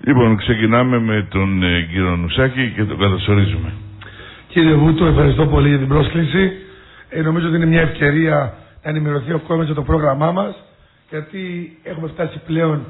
Λοιπόν, ξεκινάμε με τον κύριο Νουσάκη και τον καλωσορίζουμε. Κύριε Βούτο, ευχαριστώ πολύ για την πρόσκληση. Νομίζω ότι είναι μια ευκαιρία να ενημερωθεί ο κόσμος για το πρόγραμμά μας, γιατί έχουμε φτάσει πλέον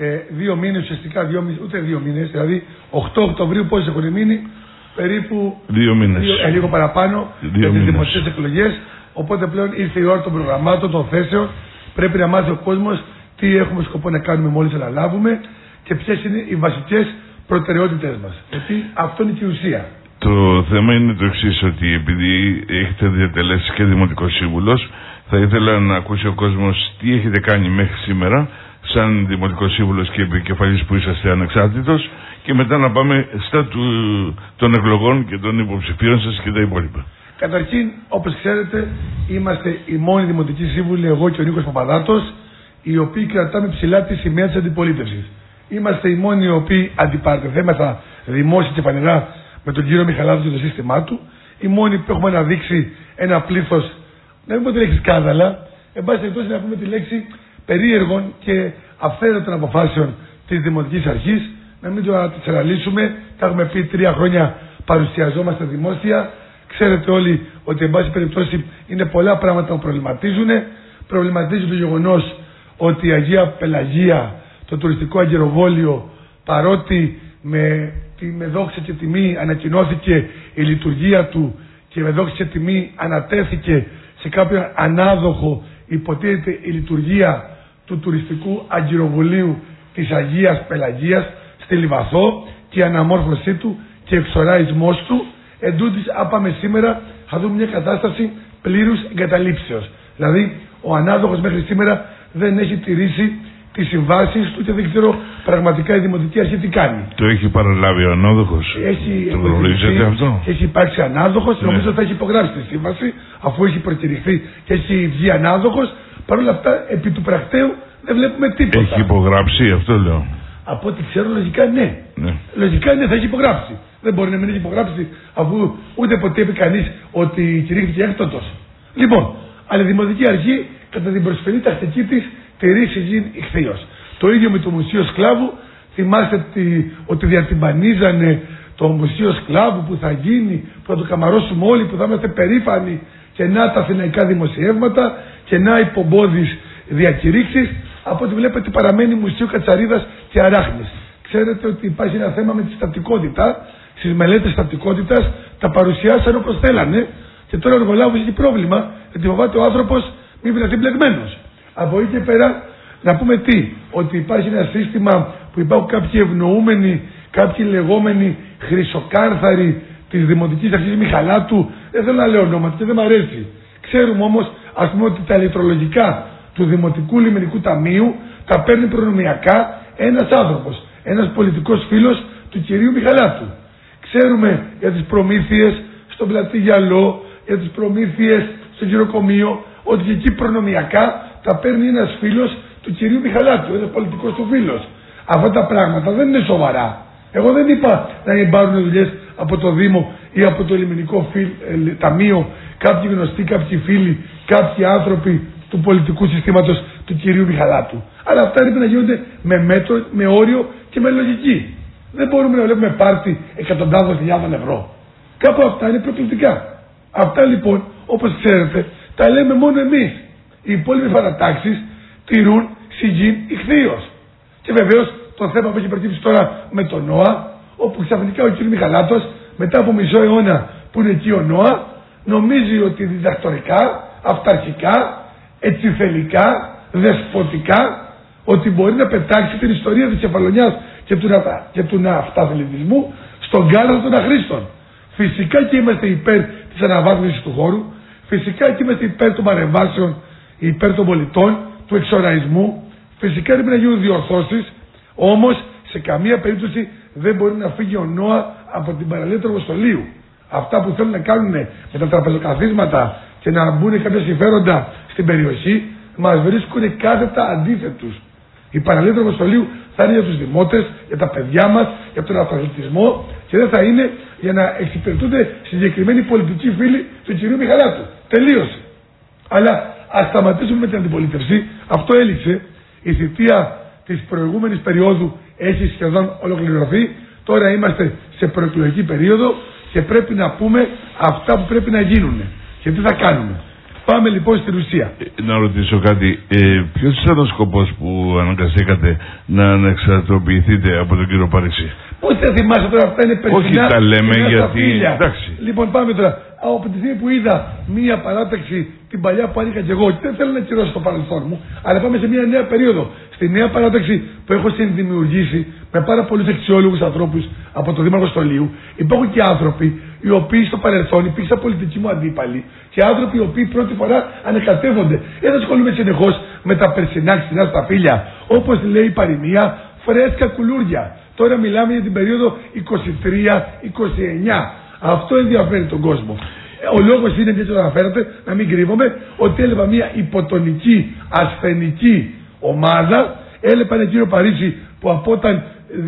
2 μήνες, ουσιαστικά ούτε 2 μήνες, δηλαδή 8 Οκτωβρίου πόσες έχουν μείνει, περίπου 2 μήνες. Λίγο παραπάνω για τις δημοτικές εκλογές. Οπότε πλέον ήρθε η ώρα των προγραμμάτων, των θέσεων. Πρέπει να μάθει ο κόσμος τι έχουμε σκοπό να κάνουμε μόλις αναλάβουμε και ποιες είναι οι βασικές προτεραιότητες μας. Γιατί αυτό είναι και η ουσία. Το θέμα είναι το εξής, ότι επειδή έχετε διατελέσει και δημοτικός σύμβουλος, θα ήθελα να ακούσει ο κόσμος τι έχετε κάνει μέχρι σήμερα σαν δημοτικός σύμβουλος και επικεφαλής που είσαστε ανεξάρτητος, και μετά να πάμε στα των εκλογών και των υποψηφίων σας και τα υπόλοιπα. Καταρχήν, όπως ξέρετε, είμαστε οι μόνοι δημοτικοί σύμβουλοι, εγώ και ο Νίκος Παπαδάτος, οι οποίοι κρατάμε ψηλά τη σημαία της αντιπολίτευσης. Είμαστε οι μόνοι οι οποίοι αντιπαρατεθέμεθα δημόσια και φανερά με τον κύριο Μιχαλάδη και το σύστημά του. Οι μόνοι που έχουμε αναδείξει ένα πλήθος, να μην πω τη λέξη σκάνδαλα, εν πάση περιπτώσει να πούμε τη λέξη περίεργων και αυθαίρετων αποφάσεων της Δημοτικής Αρχής. Να μην το αναλύσουμε, τα έχουμε πει 3 χρόνια παρουσιαζόμαστε δημόσια. Ξέρετε όλοι ότι εν πάση περιπτώσει είναι πολλά πράγματα που προβληματίζουν. Προβληματίζει το γεγονός ότι η Αγία Πελαγία, το τουριστικό αγγεροβόλιο, παρότι με δόξα και τιμή ανακοινώθηκε η λειτουργία του και με δόξα και τιμή ανατέθηκε σε κάποιον ανάδοχο, υποτίθεται η λειτουργία του τουριστικού αγγεροβολίου της Αγίας Πελαγίας στη Λιβαθό και η αναμόρφωσή του και εξοραϊσμός του. Εντούτοις, άπαμε σήμερα, θα δούμε μια κατάσταση πλήρους εγκαταλείψεως. Δηλαδή, ο ανάδοχος μέχρι σήμερα δεν έχει τηρήσει τις συμβάσεις του και δεν ξέρω πραγματικά η Δημοτική Αρχή τι κάνει. Το έχει παραλάβει ο ανάδοχος. Το γνωρίζετε αυτό? Έχει υπάρξει ανάδοχος, νομίζω θα έχει υπογράψει τη σύμβαση, αφού έχει προκηρυχθεί και έχει βγει ανάδοχος. Παρ' όλα αυτά, επί του πρακτέου δεν βλέπουμε τίποτα. Έχει υπογράψει, αυτό λέω. Από ό,τι ξέρω, λογικά ναι. Λογικά ναι, θα έχει υπογράψει. Δεν μπορεί να μην έχει υπογράψει, αφού ούτε ποτέ είπε κανείς ότι κηρύχθηκε έκτοτος. Λοιπόν, αλλά η Δημοτική Αρχή, κατά την προσφυλή τακτική της, τηρήσει γιν ηχθείως. Το ίδιο με το Μουσείο Σκλάβου. Θυμάστε ότι διατυμπανίζανε το Μουσείο Σκλάβου που θα γίνει, που θα το καμαρώσουμε όλοι, που θα είμαστε περήφανοι, και να τα αθηναϊκά δημοσιεύματα και να υπομπόδεις διακηρύξεις. Από ό,τι βλέπετε παραμένει Μουσείο Κατσαρίδας και Αράχνης. Ξέρετε ότι υπάρχει ένα θέμα με τη στατικότητα. Στις μελέτες στατικότητας τα παρουσιάσαν όπως θέλανε και τώρα ο εργολάβος έχει πρόβλημα, γιατί φοβάται ο άνθρωπος μην βρεθεί μπλεγμένος. Από εκεί και πέρα να πούμε τι, ότι υπάρχει ένα σύστημα που υπάρχουν κάποιοι ευνοούμενοι, κάποιοι λεγόμενοι χρυσοκάρθαροι της Δημοτικής Αρχής Μιχαλάτου. Δεν θέλω να λέω ονόματα και δεν μ' αρέσει. Ξέρουμε όμως, ας πούμε, ότι τα ηλεκτρολογικά του Δημοτικού Λιμενικού Ταμείου τα παίρνει προνομιακά ένας άνθρωπος, ένας πολιτικός φίλος του κυρίου Μιχαλάτου. Ξέρουμε για τις προμήθειες στον Πλατή Γυαλό, για τις προμήθειες στο γυροκομείο, ότι και εκεί προνομιακά τα παίρνει ένας φίλος του κυρίου Μιχαλάτου, ένας πολιτικός του φίλος. Αυτά τα πράγματα δεν είναι σοβαρά. Εγώ δεν είπα να μην πάρουν δουλειές από το Δήμο ή από το Λιμενικό Ταμείο κάποιοι γνωστοί, κάποιοι φίλοι, κάποιοι άνθρωποι του πολιτικού συστήματος του κυρίου Μιχαλάτου. Αλλά αυτά πρέπει να γίνονται με μέτρο, με όριο και με λογική. Δεν μπορούμε να βλέπουμε πάρτι εκατοντάδων χιλιάδων ευρώ. Κάπου αυτά είναι προκλητικά. Αυτά λοιπόν, όπως ξέρετε, τα λέμε μόνο εμείς. Οι υπόλοιπες παρατάξεις τηρούν σιγήν ηχθείως. Και βεβαίως το θέμα που έχει προκύψει τώρα με τον ΝΟΑ, όπου ξαφνικά ο κ. Μιχαλάτος, μετά από μισό αιώνα που είναι εκεί ο ΝΟΑ, νομίζει ότι διδακτορικά, αυταρχικά, ετσιθελικά, δεσποτικά, ότι μπορεί να πετάξει την ιστορία της Κεφαλονιάς και του ναυταθλητισμού στον κάλαθο των αχρήστων. Φυσικά και είμαστε υπέρ της αναβάθμισης του χώρου, φυσικά και είμαστε υπέρ των παρεμβάσεων, υπέρ των πολιτών, του εξοραϊσμού, φυσικά πρέπει να γίνουν διορθώσεις, όμως σε καμία περίπτωση δεν μπορεί να φύγει ο ΝΟΑ από την παραλία του Αργοστολίου. Αυτά που θέλουν να κάνουν με τα τραπεζοκαθίσματα και να μπουν κάποια συμφέροντα στην περιοχή, μας βρίσκουν κάθετα αντίθετους. Η παραλία του Αργοστολίου θα είναι για τους δημότες, για τα παιδιά μας, για τον αυτοαθλητισμό και δεν θα είναι για να εξυπηρετούνται συγκεκριμένοι πολιτικοί φίλοι του κυρίου Μιχαλάτου. Τελείωσε. Αλλά ας σταματήσουμε με την αντιπολίτευση. Αυτό έληξε. Η θητεία της προηγούμενης περίοδου έχει σχεδόν ολοκληρωθεί. Τώρα είμαστε σε προεκλογική περίοδο και πρέπει να πούμε αυτά που πρέπει να γίνουν και τι θα κάνουμε. Πάμε λοιπόν στην ουσία. Να ρωτήσω κάτι. Ποιος ήταν ο σκοπός που αναγκαστήκατε να ανεξαρτοποιηθείτε από τον κύριο Παρίσι? Πώς θα θυμάσαι τώρα, αυτά είναι περσινά. Όχι, τα λέμε γιατί. Εντάξει. Λοιπόν, πάμε τώρα. Από τη στιγμή που είδα μία παράταξη την παλιά που άνοιγα και εγώ, και δεν θέλω να κυρώσω το παρελθόν μου, αλλά πάμε σε μία νέα περίοδο. Στη νέα παράταξη που έχω συνδημιουργήσει με πάρα πολλούς αξιόλογους ανθρώπους από το Δήμαρχο Στολίου, υπάρχουν και άνθρωποι οι οποίοι στο παρελθόν υπήρξαν πολιτικοί μου αντίπαλοι και άνθρωποι οι οποίοι πρώτη φορά ανεκατεύονται. Δεν ασχολούμαι συνεχώς με τα περσινά ξινά σταφύλια, όπως λέει η παροιμία, φρέσκα κουλούρια. Τώρα μιλάμε για την περίοδο 23-29. Αυτό ενδιαφέρει τον κόσμο. Ο λόγος είναι, και έτσι το αναφέρατε, να μην κρύβομαι, ότι έλεπα μια υποτονική, ασθενική ομάδα. Έλεπα έναν κύριο Παρίσι που από όταν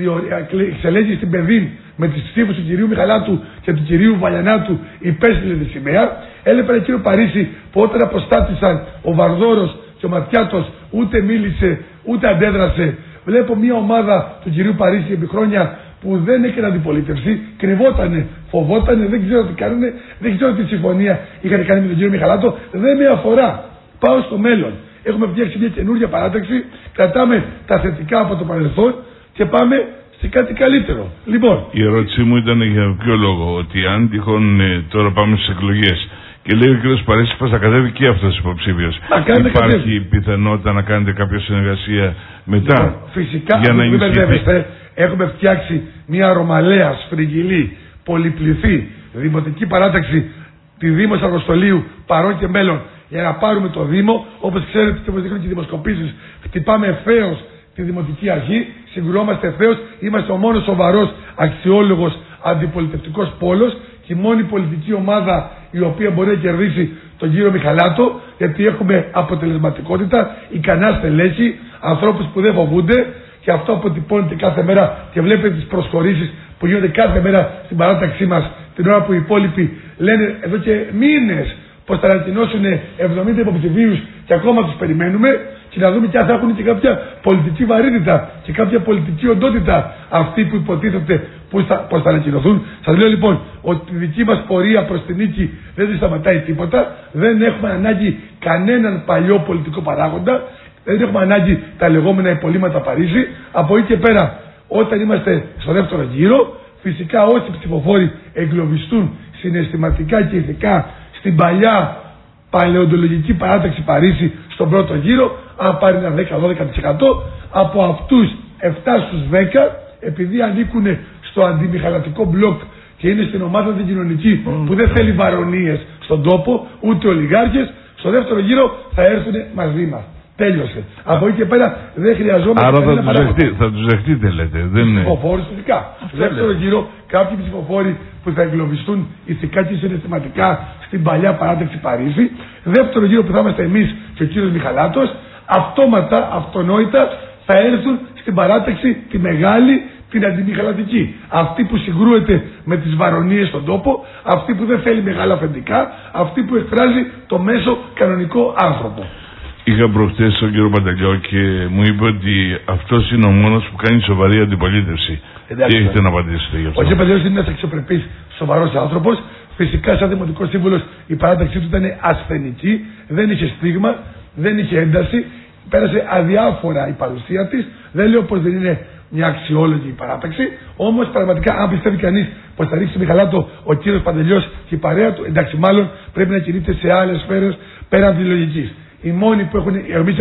εξελέγει στην Παιδίν με τις ψήφους του κυρίου Μιχαλάτου και του κυρίου Βαλιανάτου υπέστειλε τη σημαία. Έλεπα έναν κύριο Παρίσι που όταν αποστάτησαν ο Βαρδόρος και ο Ματιάτος ούτε μίλησε ούτε αντέδρασε. Βλέπω μια ομάδα του κυρίου Παρίσι επί χρόνια που δεν έκανε αντιπολίτευση, κρυβότανε, φοβότανε, δεν ξέρω τι κάνουνε, δεν ξέρω τι συμφωνία είχαν κάνει με τον κύριο Μιχαλάτο. Δεν με αφορά. Πάω στο μέλλον. Έχουμε φτιάξει μια καινούργια παράταξη, κρατάμε τα θετικά από το παρελθόν και πάμε σε κάτι καλύτερο. Λοιπόν. Η ερώτησή μου ήταν για ποιο λόγο? Ότι αν τυχόν τώρα πάμε στις εκλογές και λέει ο κ. Παρίσι πως θα κατέβει και αυτός υποψήφιος, υπάρχει πιθανότητα να κάνετε κάποια συνεργασία μετά? Λοιπόν, φυσικά, για να ενισχυθεί. Έχουμε φτιάξει μια ρωμαλαία, σφριγγυλή, πολυπληθή δημοτική παράταξη, τη Δήμο Αργοστολίου, παρόν και μέλλον, για να πάρουμε το Δήμο. Όπως ξέρετε και όπως δείχνουν και οι δημοσκοπήσεις, χτυπάμε ευθέως τη Δημοτική Αρχή, συγκρουόμαστε ευθέως, είμαστε ο μόνος σοβαρός, αξιόλογος, αντιπολιτευτικός πόλος και η μόνη πολιτική ομάδα η οποία μπορεί να κερδίσει τον κύριο Μιχαλάτο, γιατί έχουμε αποτελεσματικότητα, ικανά στελέχη, ανθρώπους που δεν φοβούνται. Και αυτό αποτυπώνεται κάθε μέρα και βλέπετε τις προσχωρήσεις που γίνονται κάθε μέρα στην παράταξή μας, την ώρα που οι υπόλοιποι λένε εδώ και μήνες πως θα ανακοινώσουν 70 υποψηφίους και ακόμα τους περιμένουμε, και να δούμε και αν θα έχουν και κάποια πολιτική βαρύτητα και κάποια πολιτική οντότητα αυτοί που υποτίθεται πως θα ανακοινωθούν. Σας λέω λοιπόν ότι η δική μας πορεία προς την νίκη δεν σταματάει τίποτα, δεν έχουμε ανάγκη κανέναν παλιό πολιτικό παράγοντα. Δεν έχουμε ανάγκη τα λεγόμενα υπολείμματα Παρίσι. Από εκεί και πέρα, όταν είμαστε στο δεύτερο γύρο, φυσικά όσοι ψηφοφόροι εγκλωβιστούν συναισθηματικά και ηθικά στην παλιά παλαιοντολογική παράταξη Παρίσι στον πρώτο γύρο, αν πάρει ένα 10-12%, από αυτούς 7 στους 10, επειδή ανήκουν στο αντιμιχαλατικό μπλοκ και είναι στην ομάδα την κοινωνική που δεν θέλει βαρονίες στον τόπο, ούτε ολιγάρχες, στο δεύτερο γύρο θα έρθουν μαζί μας. Τέλειωσε. Από εκεί και πέρα δεν χρειαζόμαστε. Άρα θα τους δεχτείτε, λέτε. Ψηφοφόρους φυσικά. Δεύτερο γύρο, κάποιοι ψηφοφόροι που θα εγκλωβιστούν ηθικά και συναισθηματικά στην παλιά παράταξη Παρίσι. Δεύτερο γύρο που θα είμαστε εμείς και ο κύριος Μιχαλάτος, αυτόματα, αυτονόητα θα έρθουν στην παράταξη τη μεγάλη, την αντιμιχαλατική. Αυτή που συγκρούεται με τις βαρονίες στον τόπο, αυτή που δεν θέλει μεγάλα αφεντικά, αυτή που εκφράζει το μέσο κανονικό άνθρωπο. Είχα προχτές τον κύριο Παντελιό και μου είπε ότι αυτός είναι ο μόνος που κάνει σοβαρή αντιπολίτευση. Τι έχετε να απαντήσετε γι' αυτό? Ο κ. Παντελιός είναι ένας αξιοπρεπής, σοβαρός άνθρωπος. Φυσικά, σαν δημοτικός σύμβουλος, η παράταξή του ήταν ασθενική, δεν είχε στίγμα, δεν είχε ένταση, πέρασε αδιάφορα η παρουσία της. Δεν λέω πως δεν είναι μια αξιόλογη παράταξη, όμως πραγματικά, αν πιστεύει κανείς πως θα ρίξει Μιχαλάτο ο κ. Παντελιός και η παρέα του, εντάξει, μάλλον πρέπει να κινείται σε άλλες σφαίρες πέραν της λογικής. Οι μόνοι που έχουν, εμείς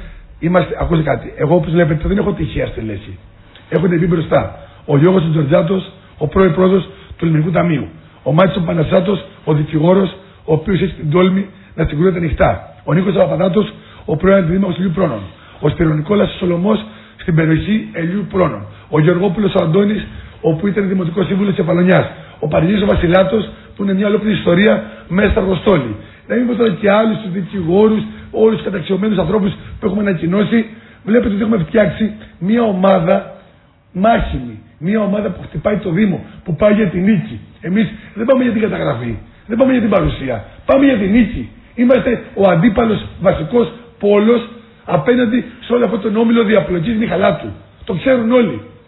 ακούστε κάτι, εγώ όπως βλέπετε δεν έχω τυχαία στελέχη. Έχουν μπει μπροστά ο Γιώργος Τζορτζάτος, ο πρώην πρόεδρος του Ελληνικού Ταμείου, ο Μάτσος Πανασάτος, ο δικηγόρος, ο οποίος έχει την τόλμη να συγκρούεται ανοιχτά, ο Νίκος Παπαδάτος, ο πρώην αντιδήμαρχος Ηλιού Πρόνων, ο Σπυρονικόλας Σολωμός στην περιοχή Ελιού Πρόνων, ο Γεωργόπουλος ο Αντώνης, που ήταν δημοτικός σύμβουλος της Κεφαλονιάς, ο Παρινής ο Βασιλάτος, που είναι μια ολόκληρη ιστορία μέσα στα Αργοστόλη. Να μην πω τώρα και άλλους τους δικηγόρους, όλους τους καταξιωμένους ανθρώπους που έχουμε ανακοινώσει. Βλέπετε ότι έχουμε φτιάξει μια ομάδα μάχημη. Μια ομάδα που χτυπάει το Δήμο, που πάει για την νίκη. Εμείς δεν πάμε για την καταγραφή, δεν πάμε για την παρουσία. Πάμε για την νίκη. Είμαστε ο αντίπαλος βασικός πόλος απέναντι σε όλο αυτό τον όμιλο διαπλοκής Μιχαλάτου. Το ξέρουν όλοι.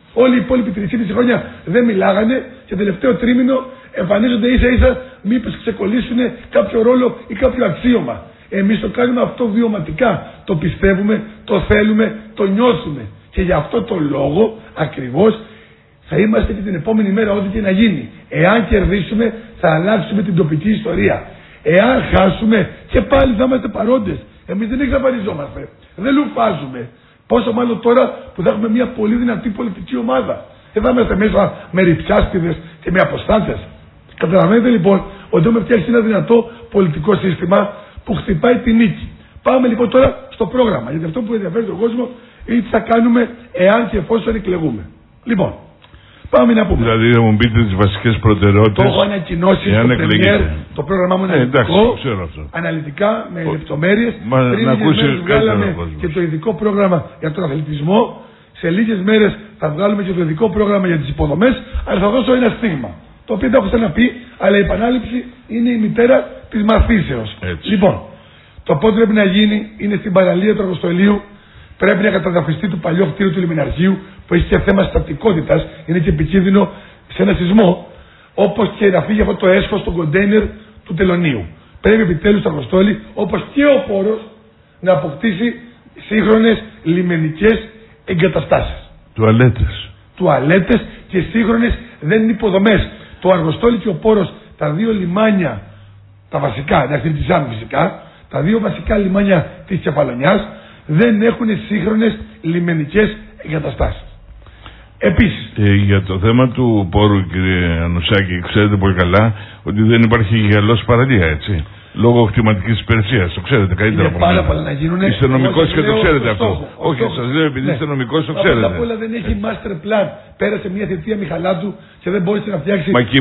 Όλοι οι υπόλοιποι 3,5 χρόνια δεν μιλάγανε και τελευταίο τρίμηνο εμφανίζονται ίσα-ίσα μήπως ξεκολλήσουν κάποιο ρόλο ή κάποιο αξίωμα. Εμείς το κάνουμε αυτό βιωματικά. Το πιστεύουμε, το θέλουμε, το νιώθουμε. Και γι' αυτό το λόγο ακριβώς θα είμαστε και την επόμενη μέρα ό,τι και να γίνει. Εάν κερδίσουμε θα αλλάξουμε την τοπική ιστορία. Εάν χάσουμε και πάλι θα είμαστε παρόντες. Εμείς δεν εξαφανιζόμαστε. Δεν λουφάζουμε. Πόσο μάλλον τώρα που θα έχουμε μια πολύ δυνατή πολιτική ομάδα. Δεν θα είμαστε μέσα με ριψάστιδες και με αποστάτες. Καταλαβαίνετε λοιπόν ότι έχουμε φτιάξει ένα δυνατό πολιτικό σύστημα που χτυπάει τη νίκη. Πάμε λοιπόν τώρα στο πρόγραμμα. Γιατί αυτό που ενδιαφέρει τον κόσμο είναι τι θα κάνουμε εάν και εφόσον εκλεγούμε. Λοιπόν, πάμε να πούμε. Δηλαδή θα μου πείτε τις βασικές προτεραιότητες. Το έχω ανακοινώσει στο Πρεμιέρ. Το πρόγραμμά μου είναι αναλυτικό, αναλυτικά με λεπτομέρειες. Πριν λίγες μέρες βγάλαμε και το ειδικό πρόγραμμα για τον αθλητισμό. Σε λίγες μέρες θα βγάλουμε και το ειδικό πρόγραμμα για τις υποδομές. Αλλά θα δώσω ένα στίγμα. Το οποίο δεν έχω ξαναπεί, αλλά η επανάληψη είναι η μητέρα της μαθήσεως. Λοιπόν, το πότε πρέπει να γίνει είναι στην παραλία του Αργοστολίου. Πρέπει να καταδαφιστεί το παλιό κτίριο του Λιμιναρχείου που έχει και θέμα στατικότητας, είναι και επικίνδυνο σε ένα σεισμό. Όπως και να φύγει αυτό το έσχος στο κοντέινερ του Τελωνίου. Πρέπει επιτέλους στο Αργοστόλι, όπως και ο Πόρος, να αποκτήσει σύγχρονες λιμενικές εγκαταστάσεις. Τουαλέτες και σύγχρονες δεν είναι υποδομές. Το Αργοστόλι και ο Πόρος, τα δύο λιμάνια, τα βασικά, εντάξει της Άμμου φυσικά, τα δύο βασικά λιμάνια της Κεφαλονιάς δεν έχουν σύγχρονες λιμενικές εγκαταστάσεις. Επίσης, για το θέμα του Πόρου, κύριε Ανουσάκη, ξέρετε πολύ καλά ότι δεν υπάρχει γυαλός παραλία, έτσι. Λόγω κτηματικής υπηρεσίας, το ξέρετε καλύτερα από μένα. Πάρα πολλά να γίνουν. Είστε νομικός και το ξέρετε αυτό. Όχι, σας λέω επειδή είστε νομικός, το ξέρετε. Απ' όλα δεν έχει master plan. Πέρασε μια θητεία Μιχαλάτου και δεν μπόρεσε να φτιάξει. Μα και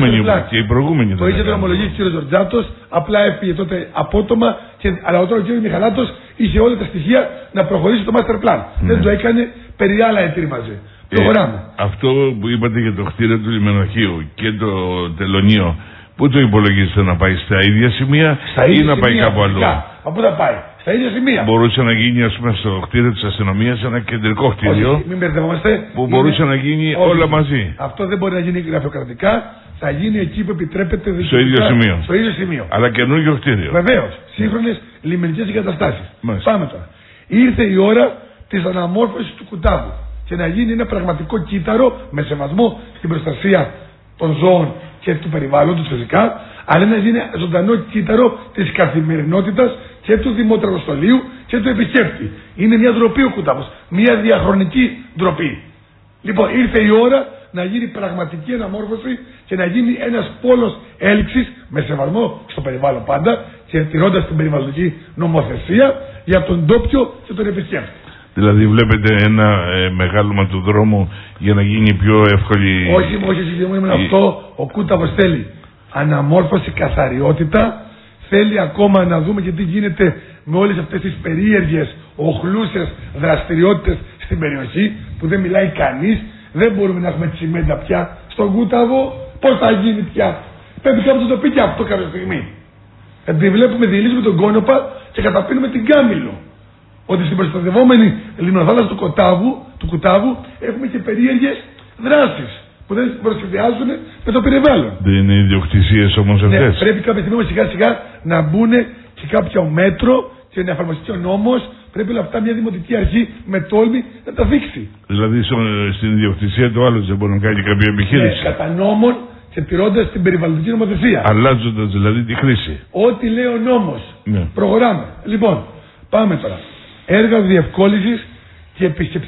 οι προηγούμενοι. Το είχε δρομολογήσει ο κ. Ζορτζάτος, απλά έφυγε τότε απότομα. Αλλά τώρα ο κ. Μιχαλάτος είχε όλα τα στοιχεία να προχωρήσει το master plan. Δεν το έκανε, περί άλλα ετοίμαζε. Προχωράμε. Αυτό που είπατε για το κτίριο του Λιμενοχείου και το τελωνείο. Πού το υπολογίζετε, να πάει στα ίδια σημεία ή να πάει κάπου αλλού? Από πού θα πάει? Στα ίδια σημεία. Μπορούσε να γίνει, ας πούμε, στο κτίριο της αστυνομίας ένα κεντρικό κτίριο. Όχι, μην μπερδευόμαστε. Που μπορούσε να γίνει όλα μαζί. Αυτό δεν μπορεί να γίνει γραφειοκρατικά. Θα γίνει εκεί που επιτρέπεται. Στο ίδιο σημείο. Αλλά καινούργιο κτίριο. Βεβαίως. Σύγχρονες λιμενικές εγκαταστάσεις. Πάμε τώρα. Ήρθε η ώρα της αναμόρφωσης του Κουτάβου. Και να γίνει ένα πραγματικό κύτταρο με σεβασμό στην προστασία των ζώων και του περιβάλλοντος φυσικά, αλλά να γίνει ζωντανό κύτταρο της καθημερινότητας και του δημοτραγωστολίου και του επισκέπτη. Είναι μια ντροπή ο Κουτάβος, μια διαχρονική ντροπή. Λοιπόν, ήρθε η ώρα να γίνει πραγματική αναμόρφωση και να γίνει ένας πόλος έλξης με σεβασμό στο περιβάλλον πάντα και τηρώντας την περιβαλλοντική νομοθεσία για τον ντόπιο και τον επισκέπτη. Δηλαδή βλέπετε ένα μεγάλωμα του δρόμου για να γίνει πιο εύκολη... Όχι, συγκεκριμένα αυτό ο Κούταβος θέλει αναμόρφωση, καθαριότητα, θέλει ακόμα να δούμε και τι γίνεται με όλες αυτές τις περίεργες, οχλούσες δραστηριότητες στην περιοχή που δεν μιλάει κανείς, δεν μπορούμε να έχουμε τσιμέντα πια στον Κούταβο, πώς θα γίνει πια? Πρέπει κάποιος να το πει και αυτό κάποια στιγμή. Γιατί βλέπουμε, διελύσουμε τον Κόνοπα και καταπίνουμε την Κάμιλο. Ότι στην προστατευόμενη λιμνοθάλασσα του Κουτάβου έχουμε και περίεργες δράσεις που δεν προσυνδυάζουν με το περιβάλλον. Δεν είναι ιδιοκτησίες όμως αυτές. Ναι, πρέπει κάποια στιγμή σιγά σιγά να μπουν και κάποιο μέτρο και να εφαρμοστεί ο νόμος. Πρέπει όλα αυτά μια δημοτική αρχή με τόλμη να τα δείξει. Δηλαδή στην ιδιοκτησία του άλλου δεν μπορεί να κάνει κάποια επιχείρηση. Ναι, κατά νόμων και τηρώντας την περιβαλλοντική νομοθεσία. Αλλάζοντας δηλαδή τη χρήση. Ό,τι λέει ο νόμος. Ναι. Προχωράμε. Λοιπόν, πάμε τώρα. Έργα διευκόλυνσης και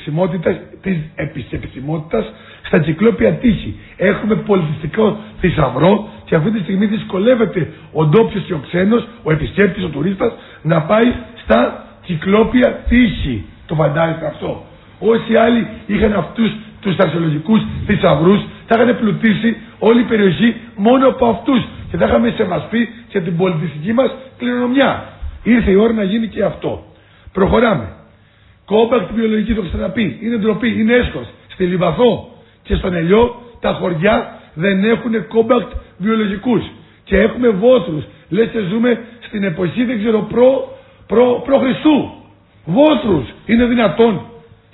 επισκεψιμότητας στα Κυκλόπια τείχη. Έχουμε πολιτιστικό θησαυρό και αυτή τη στιγμή δυσκολεύεται ο ντόπιος και ο ξένος, ο επισκέπτης, ο τουρίστας να πάει στα Κυκλόπια τείχη. Το φαντάζεστε αυτό? Όσοι άλλοι είχαν αυτούς τους αρχαιολογικούς θησαυρούς θα είχαν πλουτίσει όλη η περιοχή μόνο από αυτούς και θα είχαμε σεβαστεί και την πολιτιστική μας κληρονομιά. Ήρθε η ώρα να γίνει και αυτό. Προχωράμε. Κόμπακτ βιολογική, το ξαναπεί. Είναι ντροπή, είναι έσχος. Στη Λιβαθό και στον Ελιό τα χωριά δεν έχουν κόμπακτ βιολογικούς. Και έχουμε βόθρους. Λες και ζούμε στην εποχή, δεν ξέρω, προ Χριστού. Βόθρους. Είναι δυνατόν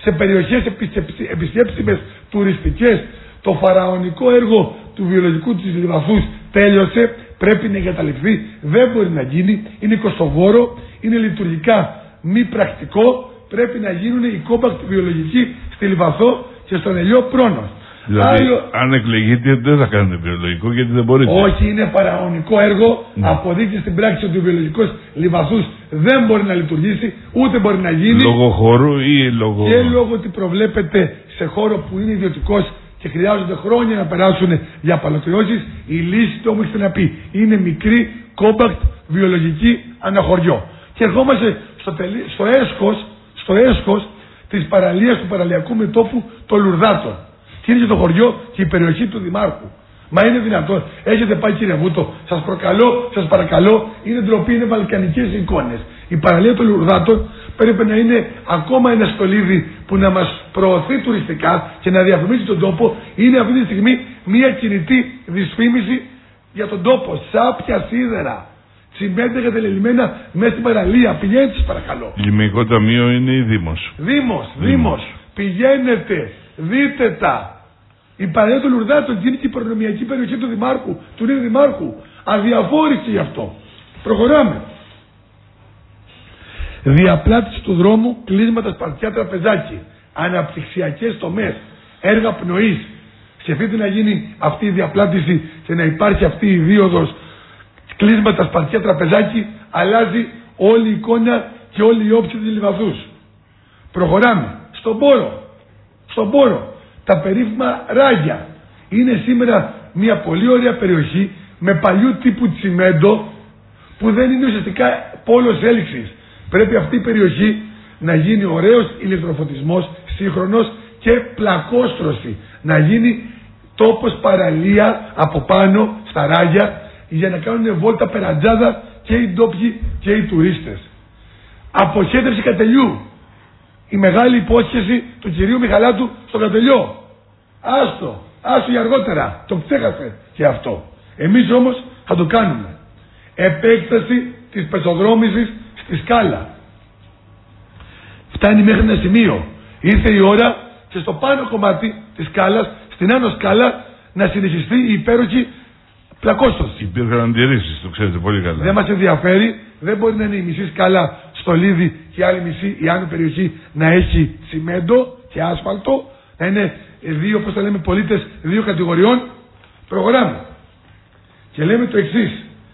σε περιοχές επισκέψιμες τουριστικές. Το φαραωνικό έργο του βιολογικού της Λιβαθούς τέλειωσε, πρέπει να εγκαταλειφθεί, δεν μπορεί να γίνει, είναι κοστοβόρο, είναι λειτουργικά μη πρακτικό, πρέπει να γίνουν οι compact βιολογικοί στη Λιβαθό και στον Ελιό Πρόνος. Δηλαδή, αν εκλεγείτε δεν θα κάνετε βιολογικό γιατί δεν μπορείτε. Όχι, είναι φαραωνικό έργο. Αποδείξει στην πράξη ότι ο βιολογικός Λιβαθούς δεν μπορεί να λειτουργήσει, ούτε μπορεί να γίνει. Λόγω χώρου ή λόγω. Και λόγω ότι προβλέπεται σε χώρο που είναι ιδιωτικός και χρειάζονται χρόνια να περάσουν για απαλωτριώσεις. Η λύση του όμως να πει είναι μικρή, compact, βιολογική αναχωριό. Και ερχόμαστε στο έσχος της παραλίας του παραλιακού μετώπου των Λουρδάτων. Και είναι και το χωριό και η περιοχή του Δημάρχου. Μα είναι δυνατόν? Έχετε πάει, κύριε Βούτο? Σας παρακαλώ, είναι ντροπή, είναι βαλκανικές εικόνες. Η παραλία των Λουρδάτων πρέπει να είναι ακόμα ένα στολίδι που να μας προωθεί τουριστικά και να διαφημίσει τον τόπο. Είναι αυτή τη στιγμή μια κινητή δυσφήμιση για τον τόπο. Σάπια σίδερα, τσιμέντα εγκατελελειμμένα μέσα στην παραλία. Πηγαίνετε, σας παρακαλώ. Λιμικό ταμείο είναι η Δήμος. Πηγαίνετε, δείτε τα. Η παραλία των Λουρδάτων είναι και η προνομιακή περιοχή του Δημάρχου, του νέου Δημάρχου. Αδιαφόρηση γι' αυτό. Προχωράμε. Διαπλάτηση του δρόμου, κλείσματα σπαρτιά τραπεζάκι, αναπτυξιακές τομές, έργα πνοής. Σκεφτείτε να γίνει αυτή η διαπλάτηση και να υπάρχει αυτή η δίωδος, κλείσματα σπαρτιά τραπεζάκι, αλλάζει όλη η εικόνα και όλη η όψη της Λιβαθούς. Προχωράμε. Στον Πόρο. Τα περίφημα ράγια. Είναι σήμερα μια πολύ ωραία περιοχή με παλιού τύπου τσιμέντο που δεν είναι ουσιαστικά πόλος έλξης. Πρέπει αυτή η περιοχή να γίνει ωραίος ηλεκτροφωτισμός, σύγχρονος και πλακόστρωση. Να γίνει τόπος παραλία από πάνω στα ράγια για να κάνουν βόλτα περατζάδα και οι ντόπιοι και οι τουρίστες. Αποχέτευση Κατελιού. Η μεγάλη υπόσχεση του κυρίου Μιχαλάτου στο Κατελιό. Άστο για αργότερα. Το ξέχασε και αυτό. Εμείς όμως θα το κάνουμε. Επέκταση της πεζοδρόμησης στη Σκάλα. Φτάνει μέχρι ένα σημείο. Ήρθε η ώρα και στο πάνω κομμάτι της Σκάλας, στην άνω Σκάλα, να συνεχιστεί η υπέροχη πλακόστοση. Υπήρχαν αντιρρήσεις, το ξέρετε πολύ καλά. Δεν μας ενδιαφέρει. Δεν μπορεί να είναι η μισή Σκάλα στο Λίδι και η άλλη μισή, η άλλη περιοχή, να έχει τσιμέντο και άσφαλτο. Να είναι δύο, όπως τα λέμε, πολίτες δύο κατηγοριών. Προχωράμε. Και λέμε το εξής.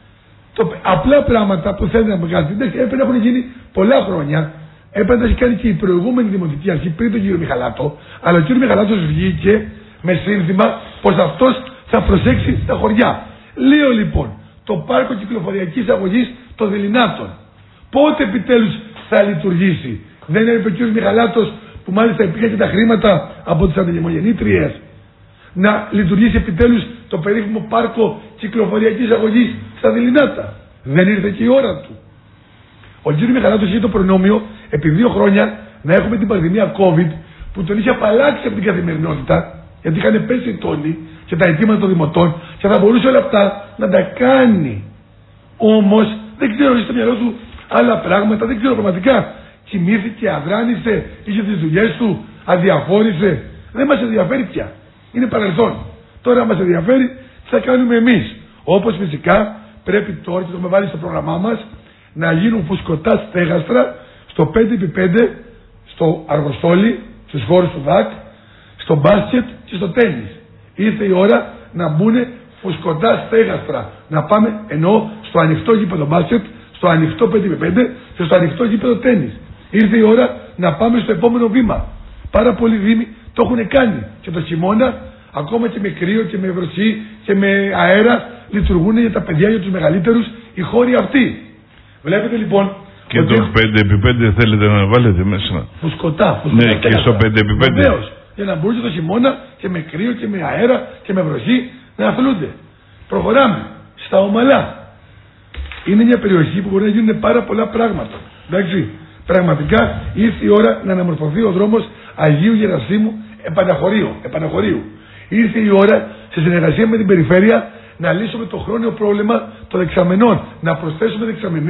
Απλά πράγματα που θέλετε να βγάλετε, έπρεπε να έχουν γίνει πολλά χρόνια. Έπρεπε να έχει κάνει και η προηγούμενη δημοτική αρχή πριν τον κύριο Μιχαλάτο. Αλλά ο κύριο Μιχαλάτος βγήκε με σύνθημα πως αυτός θα προσέξει τα χωριά. Λέω λοιπόν, το πάρκο κυκλοφοριακής αγωγής των Δειλινάτων. Πότε επιτέλους θα λειτουργήσει? Δεν είναι ο κύριος Μιχαλάτος που μάλιστα πήγε και τα χρήματα από τις αντιλημογεννήτριες να λειτουργήσει επιτέλους το περίφημο πάρκο κυκλοφοριακής αγωγής στα Δειλινάτα? Δεν ήρθε και η ώρα του? Ο κύριος Μιχαλάτος είχε το προνόμιο επί 2 χρόνια να έχουμε την πανδημία COVID που τον είχε απαλλάξει από την καθημερινότητα, γιατί είχαν πέσει οι τόνοι και τα αιτήματα των δημοτών και θα μπορούσε όλα αυτά να τα κάνει. Όμως δεν ξέρω, είχε στο μυαλό του άλλα πράγματα, δεν ξέρω πραγματικά. Κοιμήθηκε, αδράνησε, είχε τις δουλειές του, αδιαφόρησε. Δεν μας ενδιαφέρει πια. Είναι παρελθόν. Τώρα μας ενδιαφέρει τι θα κάνουμε εμείς. Όπως φυσικά πρέπει τώρα, και το έχουμε βάλει στο πρόγραμμά μας, να γίνουν φουσκωτά στέγαστρα στο 5x5, στο αργοστόλι, στους χώρους του ΔΑΚ, στο μπάσκετ και στο τένις. Ήρθε η ώρα να μπουν φουσκωτά στέγαστρα. Να πάμε, εννοώ, στο ανοιχτό γήπεδο μπάσκετ, στο ανοιχτό 5x5 και στο ανοιχτό γήπεδο τένις. Ήρθε η ώρα να πάμε στο επόμενο βήμα. Πάρα πολλοί δήμοι το έχουν κάνει. Και το χειμώνα, ακόμα και με κρύο και με βροχή και με αέρα, λειτουργούν για τα παιδιά, για τους μεγαλύτερους οι χώροι αυτοί. Βλέπετε λοιπόν. Και το 5x5 θέλετε να βάλετε μέσα? Φουσκωτά. Ναι, και στο 5x5. Βεβαίως. Για να μπορούν το χειμώνα και με κρύο και με αέρα και με βροχή να αθλούνται. Προχωράμε. Στα Ομαλά. Είναι μια περιοχή που μπορεί να γίνουν πάρα πολλά πράγματα. Εντάξει. Πραγματικά ήρθε η ώρα να αναμορφωθεί ο δρόμος Αγίου Γερασίμου Επαναχωρίου. Ήρθε η ώρα, σε συνεργασία με την περιφέρεια, να λύσουμε το χρόνιο πρόβλημα των δεξαμενών. Να προσθέσουμε δεξαμενές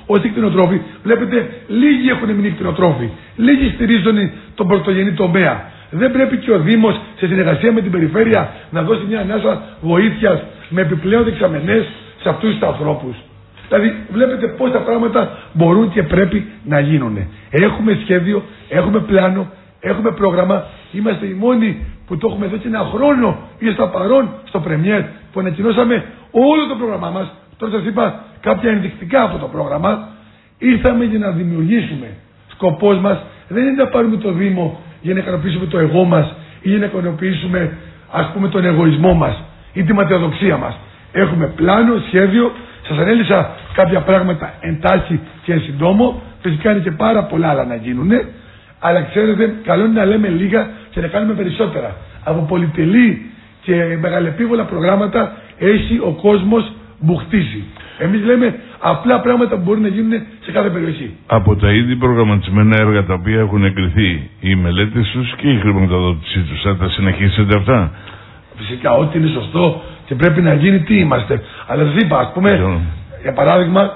όσοι κτηνοτρόφοι, βλέπετε, λίγοι έχουν μείνει κτηνοτρόφοι. Λίγοι στηρίζουν τον πρωτογενή τομέα. Δεν πρέπει και ο Δήμος σε συνεργασία με την περιφέρεια να δώσει μια ανάσα βοήθειας με επιπλέον δεξαμενές σε αυτούς τους ανθρώπους? Δηλαδή, βλέπετε πώς τα πράγματα μπορούν και πρέπει να γίνουν. Έχουμε σχέδιο, έχουμε πλάνο, έχουμε πρόγραμμα. Είμαστε οι μόνοι που το έχουμε δώσει ένα χρόνο ή στα παρόν στο Πρεμιέρ που ανακοινώσαμε όλο το πρόγραμμά μας. Τώρα σας είπα κάποια ενδεικτικά από το πρόγραμμα. Ήρθαμε για να δημιουργήσουμε. Σκοπός μας δεν είναι να πάρουμε το Δήμο για να ικανοποιήσουμε το εγώ μας ή για να ικανοποιήσουμε, ας πούμε, τον εγωισμό μας ή τη ματαιοδοξία μας. Έχουμε πλάνο, σχέδιο. Σας ανέλησα κάποια πράγματα εντάχει και εν συντόμο. Φυσικά είναι και πάρα πολλά άλλα να γίνουν. Αλλά ξέρετε, καλό είναι να λέμε λίγα και να κάνουμε περισσότερα. Από πολυτελή και μεγαλεπίβολα προγράμματα έχει ο κόσμος μπουχτίσει. Εμείς λέμε απλά πράγματα που μπορούν να γίνουν σε κάθε περιοχή. Από τα ήδη προγραμματισμένα έργα τα οποία έχουν εγκριθεί, οι μελέτες τους και η χρηματοδότησή τους, θα τα συνεχίσετε αυτά? Φυσικά, ό,τι είναι σωστό και πρέπει να γίνει, τι είμαστε. Αλλά σας είπα, ας πούμε, για παράδειγμα,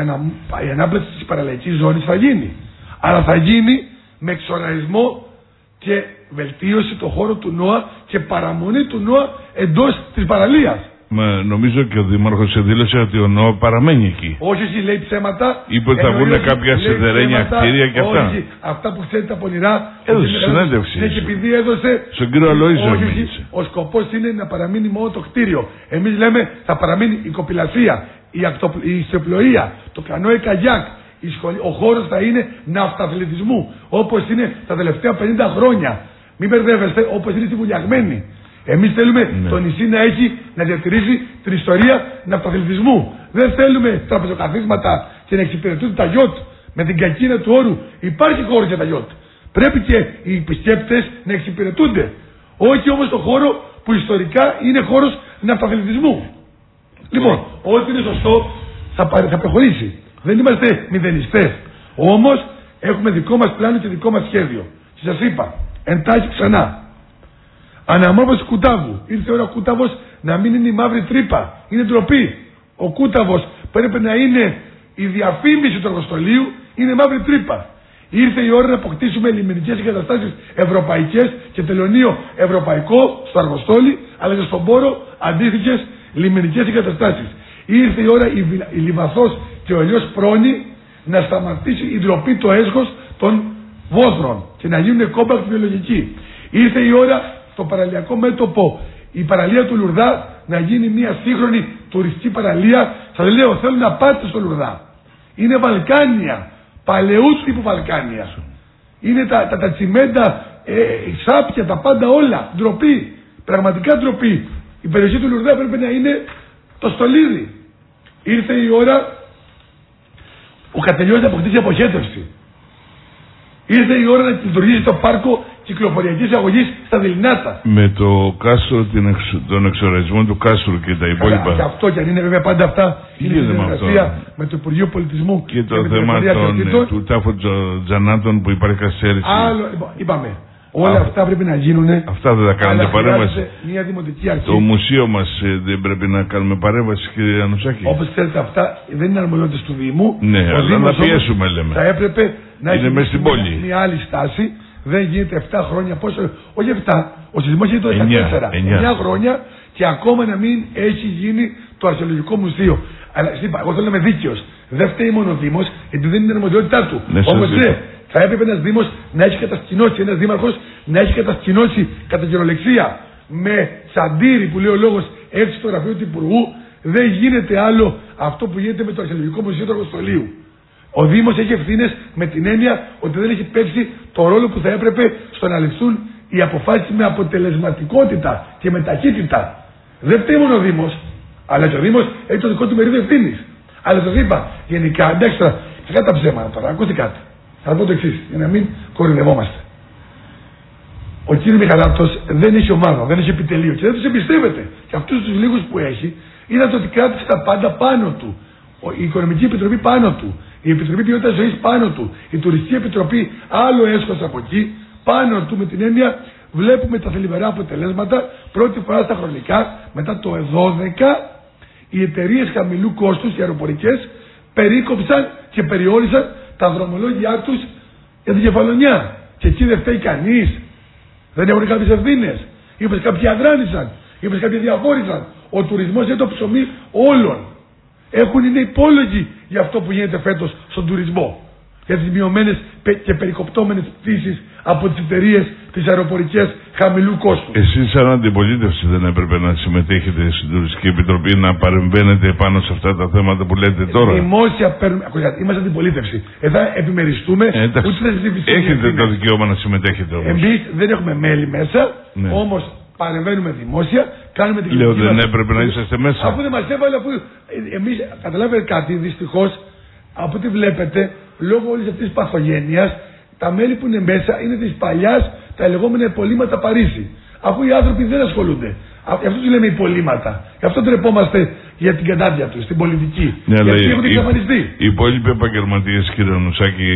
η ανάπλαση της παραλαϊκής ζώνης θα γίνει. Αλλά θα γίνει με εξοραισμό και βελτίωση του χώρου του ΝΟΑ και παραμονή του ΝΟΑ εντός της παραλίας. Μα νομίζω και ο Δήμαρχος δήλωσε ότι ο ΝΟΑ παραμένει εκεί. Όχι, λέει ψέματα. Είπε ότι θα βγουν κάποια σιδερένια κτίρια και αυτά. Όχι, αυτά που ξέρετε τα πονηρά. Έδωσε συνέντευξη. Και επειδή έδωσε. Στον κύριο Αλοΐζο. Όχι, ο σκοπός είναι να παραμείνει μόνο το κτίριο. Εμείς λέμε θα παραμείνει η κοπηλασία, η ιστιοπλοεία, το κανόε καγιάκ. Ο χώρος θα είναι ναυταθλητισμού, όπως είναι τα τελευταία 50 χρόνια. Μην μπερδεύεστε, όπως είναι στη Βουλιαγμένη. Εμείς θέλουμε το νησί να διατηρήσει την ιστορία ναυταθλητισμού. Δεν θέλουμε τραπεζοκαθίσματα και να εξυπηρετούν τα γιότ. Με την κακίνα του όρου υπάρχει χώρο για τα γιότ. Πρέπει και οι επισκέπτες να εξυπηρετούνται. Όχι όμως το χώρο που ιστορικά είναι χώρος ναυταθλητισμού. Λοιπόν, ό,τι είναι σωστό θα προχωρήσει. Δεν είμαστε μηδενιστές. Όμως έχουμε δικό μας πλάνο και δικό μας σχέδιο. Και σας είπα, εντάχει ξανά. Αναμόρφωση Κουτάβου. Ήρθε η ώρα ο Κούταβος να μην είναι η μαύρη τρύπα. Είναι ντροπή. Ο Κούταβος πρέπει να είναι η διαφήμιση του εργοστολίου, είναι μαύρη τρύπα. Ήρθε η ώρα να αποκτήσουμε λιμενικές εγκαταστάσεις ευρωπαϊκές και τελωνίο ευρωπαϊκό στο Αργοστόλι, αλλά και στον Πόρο αντίστοιχες λιμενικές εγκαταστάσεις. Ήρθε η ώρα η Λιβαθός και ο Ελιός Πρόνη να σταματήσει η ντροπή, το έσχος των βόθρων και να γίνουν κόμπακτ βιολογικοί. Ήρθε η ώρα το παραλιακό μέτωπο, η παραλία του Λουρδά, να γίνει μια σύγχρονη τουριστική παραλία. Σας λέω, θέλω να πάτε στο Λουρδά. Είναι Βαλκάνια, παλαιούς τύπου Βαλκάνια. Είναι τα τσιμέντα, σάπια, τα πάντα όλα. Ντροπή, πραγματικά ντροπή. Η περιοχή του Λουρδά πρέπει να είναι το στολίδι. Ήρθε η ώρα ο Κατελιός να αποκτήσει αποχέτευση. Ήρθε η ώρα να λειτουργήσει το πάρκο κυκλοφοριακής αγωγής στα Δειλινάτα. Με το κάστρο, τον εξοραισμό του κάστρου και τα υπόλοιπα. Και αυτό κι αν είναι βέβαια πάντα αυτά είναι η συνεργασία με το Υπουργείο Πολιτισμού και το θέμα του τάφου Τζανάτων που υπάρχει καθυστέρηση. Άλλο, είπαμε. Όλα αυτά πρέπει να γίνουν. Αυτά δεν θα κάνετε παρέμβαση. Μια δημοτική αρχή. Το μουσείο μας δεν πρέπει να κάνουμε παρέμβαση, κύριε Ανουσάκη? Όπως ξέρετε, αυτά δεν είναι αρμοδιότητες του Δήμου. Ναι, αλλά να πιέσουμε, λέμε. Θα έπρεπε να είναι μέσα στην πόλη. Μια άλλη στάση. Δεν γίνεται 7 χρόνια. Πόσο, όχι 7. Ο σεισμός γίνεται το 14. 9 χρόνια και ακόμα να μην έχει γίνει το αρχαιολογικό μουσείο. Αλλά είπα, εγώ θέλω να είμαι δίκαιος. Δεν φταίει μόνο ο Δήμος, γιατί δεν είναι αρμοδιότητά του. Όμως ναι, θα έπρεπε ένας Δήμος να έχει κατασκηνώσει, ένας Δήμαρχος να έχει κατασκηνώσει κατά κυριολεξία με τσαντήρι που λέει ο λόγος έτσι στο γραφείο του Υπουργού. Δεν γίνεται άλλο αυτό που γίνεται με το αρχαιολογικό μουσείο του Αργοστολίου. Ο Δήμος έχει ευθύνες με την έννοια ότι δεν έχει παίξει το ρόλο που θα έπρεπε στο να ληφθούν οι αποφάσεις με αποτελεσματικότητα και με ταχύτητα. Δεν φταίει μόνο ο Δήμος, αλλά και ο Δήμος έχει το δικό του μερίδιο ευθύνης. Αλλά σας είπα, γενικά, εντάξει τώρα, κατά τα ψέματα τώρα, ακούστε κάτι. Θα πω το εξής, για να μην κορυδευόμαστε. Ο κύριος Μιχαλάτος δεν έχει ομάδα, δεν έχει επιτελείο και δεν τους εμπιστεύεται. Και αυτούς τους λίγους που έχει, είδατε ότι κράτησε τα πάντα πάνω του. Η Οικονομική Επιτροπή πάνω του. Η Επιτροπή Ποιότητας Ζωής πάνω του. Η Τουριστική Επιτροπή άλλο έσχος από εκεί. Πάνω του, με την έννοια βλέπουμε τα θλιβερά αποτελέσματα. Πρώτη φορά στα χρονικά, μετά το 2012, οι εταιρείες χαμηλού κόστους, οι αεροπορικές, περίκοψαν και περιόρισαν τα δρομολόγια τους για την Κεφαλονιά. Και εκεί δεν φταίει κανείς. Δεν έχουν κάποιες ευθύνες. Είπες κάποιοι αδράνησαν. Είπες κάποιοι διαφόρησαν. Ο τουρισμός είναι το ψωμί όλων. Είναι υπόλογοι για αυτό που γίνεται φέτος στον τουρισμό. Για τις μειωμένες και περικοπτόμενες πτήσεις από τις εταιρείες τις αεροπορικές χαμηλού κόστου. Εσείς σαν αντιπολίτευση δεν έπρεπε να συμμετέχετε στην Τουριστική Επιτροπή, να παρεμβαίνετε πάνω σε αυτά τα θέματα που λέτε τώρα? Δημόσια είμαστε αντιπολίτευση. Εδώ επιμεριστούμε. Έχετε το δικαίωμα να συμμετέχετε όμως. Εμείς δεν έχουμε μέλη μέσα, όμως παρεμβαίνουμε δημόσια, κάνουμε την κριτική. Λέω δεν έπρεπε να είσαστε μέσα. Αφού δεν μας έβαλε, αφού εμείς καταλάβετε κάτι, δυστυχώς, από ό,τι βλέπετε, λόγω όλης αυτής της παθογένειας, τα μέλη που είναι μέσα είναι της παλιάς, τα λεγόμενα υπολείμματα Παρίσι. Αφού οι άνθρωποι δεν ασχολούνται. Γι' αυτό τους λέμε υπολείμματα. Γι' αυτό τρεπόμαστε για την κατάδια τους, στην πολιτική. Ναι, γιατί έχουν εξαφανιστεί. Οι υπόλοιποι επαγγελματίες, κύριε Νουσάκη,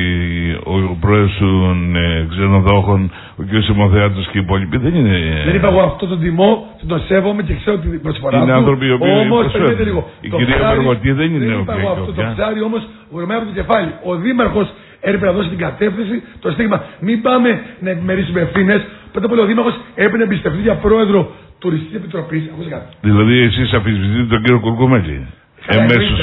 ο πρόεδρος των ξενοδόχων, ο κ. Σιμωθεάτος και οι υπόλοιποι δεν είναι. Δεν είπα εγώ αυτό τον τιμό, τον σέβομαι και ξέρω την προσφορά του. Είναι άνθρωποι οι οποίοι. Όμως, περιμένετε λίγο. Η κυρία Βεργοτή δεν είναι. Δεν είπα εγώ αυτό το ψάρι, όμως βρωμάει από το κεφάλι. Ο δήμαρχος έπρεπε να δώσει την κατεύθυνση, το στίγμα. Μην πάμε να επιμερίσουμε ευθύνες. Πρώτα απ' όλα ο δήμαρχος έπρεπε να εμπιστευτεί για πρόεδρο Τουριστικής Επιτροπής. Δηλαδή εσείς αμφισβητείτε τον κύριο Κουρκουμέλη. Εμέσως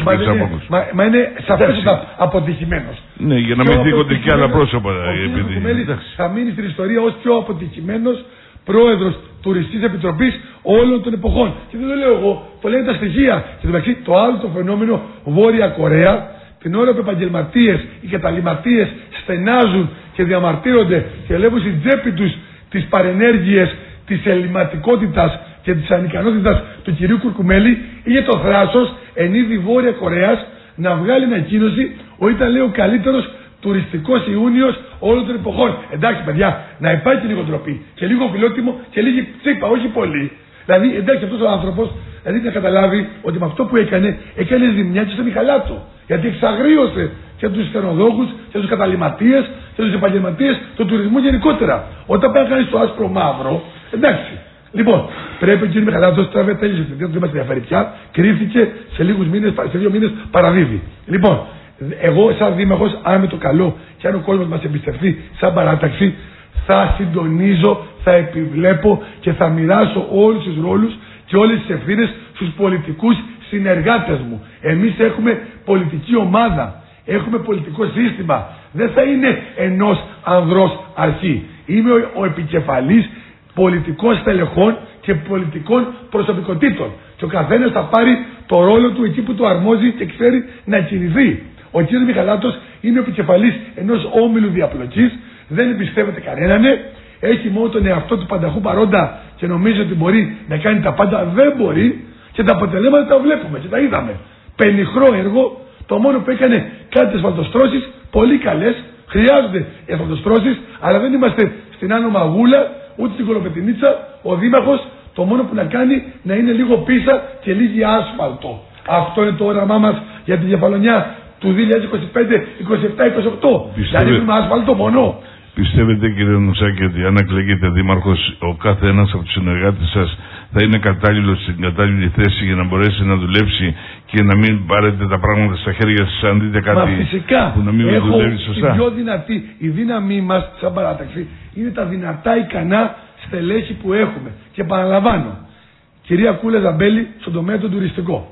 Μα είναι σαφέστατα αποτυχημένος. Ναι, για να μην δείχνονται και άλλα πρόσωπα. Ο Κουρκουμέλης θα μείνει στην ιστορία ως πιο αποτυχημένος πρόεδρος Τουριστικής Επιτροπής όλων των εποχών. Και δεν το λέω εγώ, το λένε τα στοιχεία. Και μεταξύ το άλλο το φαινόμενο Βόρεια Κορέα, την ώρα που επαγγελματίες ή καταλυμματίες στενάζουν και διαμαρτύρονται και βλέπουν στην τσέπη τους τις παρενέργειες της ελληματικότητας και της ανικανότητας του κυρίου Κουρκουμέλη, είχε το θράσος εν είδη Βόρεια Κορέας να βγάλει ανακοίνωση ότι ήταν, λέει, ο καλύτερος τουριστικός Ιούνιος όλων των εποχών. Εντάξει, παιδιά, να υπάρχει λίγο ντροπή και λίγο φιλότιμο και λίγη τσίπα, όχι πολύ. Δηλαδή, εντάξει, αυτός ο άνθρωπος να καταλάβει ότι με αυτό που έκανε ζημιά και στο μηχαλά του. Γιατί εξαγρίωσε και τους ξενοδόχους και τους καταλυμματίες και τους επαγγελματίες του τουρισμού γενικότερα. Όταν πάει να κάνει το άσπρο μαύρο, εντάξει. Λοιπόν, πρέπει ο κ. Μιχαλάτος, τώρα τέλειωσε δεν μας ενδιαφέρει πια, κρύφτηκε σε λίγους μήνες, σε 2 μήνες παραδίδει. Λοιπόν, εγώ σαν δήμαρχος, αν με το καλό και αν ο κόσμος μας εμπιστευτεί σαν παράταξη, θα συντονίζω, θα επιβλέπω και θα μοιράσω όλους τους ρόλους και όλες τις ευθύνες στους πολιτικούς συνεργάτες μου. Εμείς έχουμε πολιτική ομάδα, έχουμε πολιτικό σύστημα. Δεν θα είναι ενός ανδρός αρχή. Είμαι ο επικεφαλής πολιτικών στελεχών και πολιτικών προσωπικότητων. Και ο καθένας θα πάρει το ρόλο του εκεί που το αρμόζει και ξέρει να κινηθεί. Ο κ. Μιχαλάτος είναι ο επικεφαλής ενός όμιλου διαπλοκής, δεν εμπιστεύεται κανέναν, έχει μόνο τον εαυτό του πανταχού παρόντα και νομίζει ότι μπορεί να κάνει τα πάντα. Δεν μπορεί και τα αποτελέσματα τα βλέπουμε και τα είδαμε. Πενιχρό έργο, το μόνο που έκανε κάτι ασφαλτοστρώσεις, πολύ καλές, χρειάζονται οι ασφαλτοστρώσεις, αλλά δεν είμαστε στην Άνω Μαγούλα ούτε στην Κολοπετινίτσα. Ο δήμαρχος το μόνο που να κάνει να είναι λίγο πίσα και λίγη άσφαλτο. Αυτό είναι το όραμά μας για τη Κεφαλονιά του 2025, 27, 28. Δηλαδή έχουμε άσφαλτο μόνο. Πιστεύετε, κύριε Νουσάκη, ότι αν εκλεγείτε δήμαρχος, ο κάθε ένας από τους συνεργάτες σας θα είναι κατάλληλος στην κατάλληλη θέση για να μπορέσει να δουλέψει και να μην πάρετε τα πράγματα στα χέρια σας αν δείτε κάτι που να μην δουλεύει σωστά? Την πιο δυνατή, η δύναμή μας σαν παράταξη είναι τα δυνατά ικανά στελέχη που έχουμε. Και επαναλαμβάνω, κυρία Κούλα Ζαμπέλη στον τομέα του τουριστικό,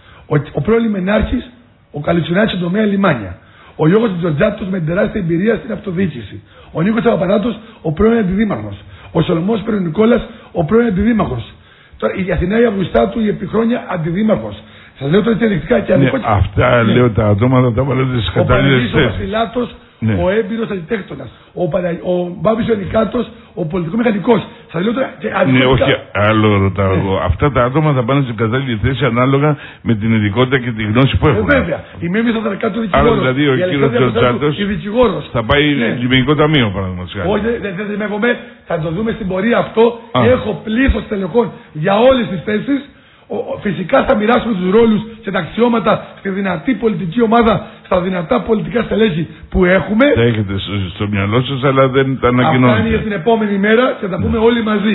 ο πρώην Λιμενάρχης, ο Καλιτσουνάκης στον τομέα λιμάνια, ο Γιώργος Τζορτζάτος με τεράστια εμπειρία στην αυτοδιοίκηση, ο Νίκος Παπαπανάτος, ο πρώην αντιδήμαρχος, ο Σολομός Περονικόλας, ο πρώην αντιδήμαρχος. Τώρα η Αθηνά η Αυγουστάτου, η επιχρόνια αντιδήμαρχος. Σας λέω τώρα ενδεικτικά και ναι, αυτά λέω τα ατόματα τα βάλετε στις κατάλληλες θέσεις. Ναι. Ο έμπειρος αρχιτέκτονας, ο Μπάμπης ο Νικάτος, ο πολιτικός μηχανικός. Σας λέω τώρα και ναι, όχι, άλλο ρωτάω εγώ. Αυτά τα άτομα θα πάνε στην κατάλληλη θέση ανάλογα με την ειδικότητα και τη γνώση που έχουν. Βέβαια. Η Μίμη θα ήταν κάτω δικηγόρος. Άρα δηλαδή ο κύριος Τζορτζάτος θα πάει λιμενικό ταμείο, παραδείγματος χάρη. Όχι, δεν δεσμεύομαι. Θα το δούμε στην πορεία αυτό. Έχω πλήθος τελεχών για όλες τις θέσεις. Φυσικά θα μοιράσουμε τους ρόλους και τα αξιώματα στη δυνατή πολιτική ομάδα, στα δυνατά πολιτικά στελέχη που έχουμε. Τα έχετε στο μυαλό σας, αλλά δεν τα ανακοινώνετε. Αυτά είναι για την επόμενη μέρα και θα τα πούμε όλοι μαζί.